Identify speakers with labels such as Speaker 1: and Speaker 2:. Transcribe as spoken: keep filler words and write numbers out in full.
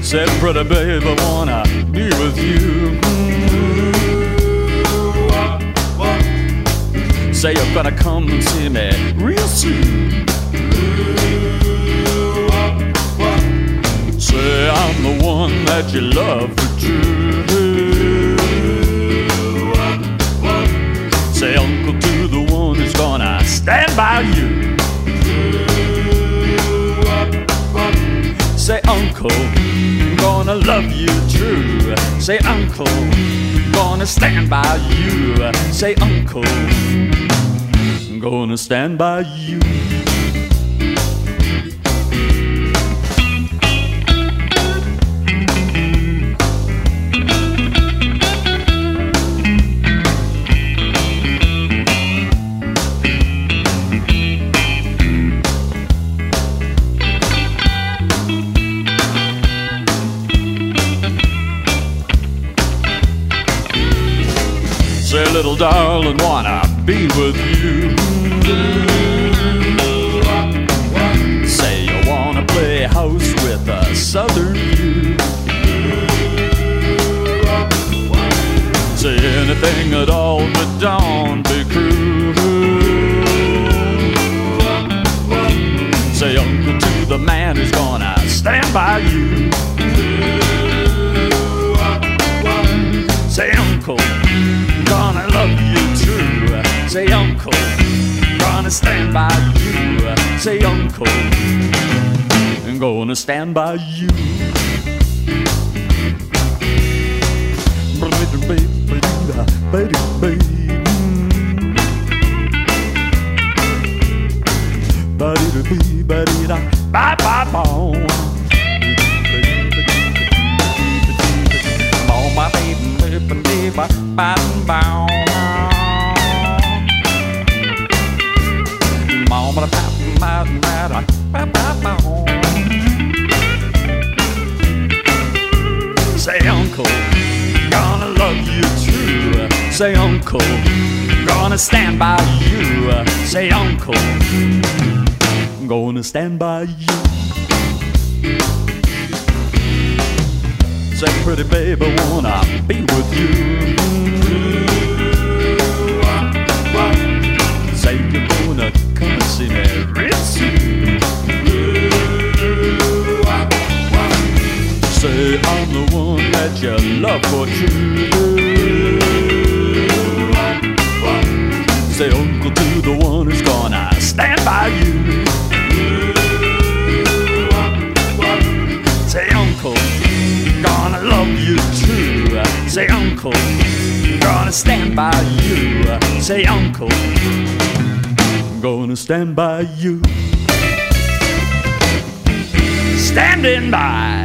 Speaker 1: Said, pretty baby, wanna be with you. Say you're gonna come and see me real soon. Say I'm the one that you love for true. Say uncle to the one who's gonna stand by you. Say uncle, I'm gonna love you true. Say uncle, I'm gonna stand by you. Say uncle, I'm gonna stand by you. Say, little darling, wanna be with you. Say you wanna play house with a southern view. Say anything at all, but don't be cruel. Say uncle to the man who's gonna stand by you. Say uncle, gonna love you true. Say uncle, gonna stand by you. Say uncle, I'm gonna stand by you. Bye bye bye. My baby, baby, bye bye bye. Mama, bye bye bye bye. Say uncle, gonna love you true. Say uncle, gonna stand by you. Say uncle, gonna stand by you. Say pretty baby, wanna be with you. Say you're gonna come and see me real soon. Say I'm the one that you love for true. Say uncle to the one who's gonna stand by you. Say uncle, gonna love you true. Say uncle, gonna stand by you. Say uncle, gonna stand by you. Standing by.